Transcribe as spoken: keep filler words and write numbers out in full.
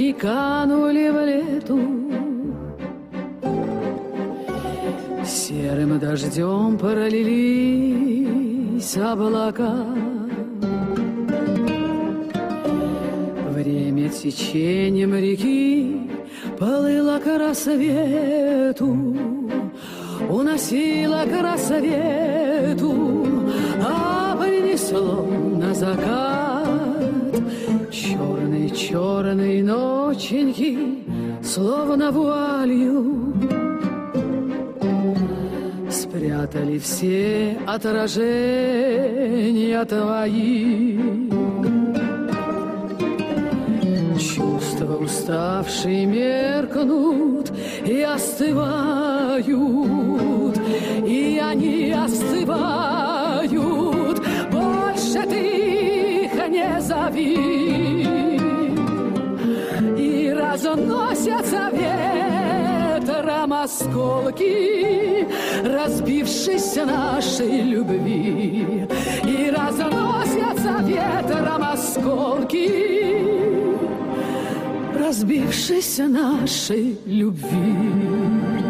и канули в лету. Серым дождем пролились облака. Время течением реки плыло к рассвету, уносило к рассвету, а принесло на закат черный-черный ноченьки, словно вуалью. Спрятали все отражения твои. Чувства уставшие меркнут и остывают, и они остывают. Больше ты их не зови. И разносятся ветром осколки разбившейся нашей любви. И разносятся ветром осколки разбившейся нашей любви.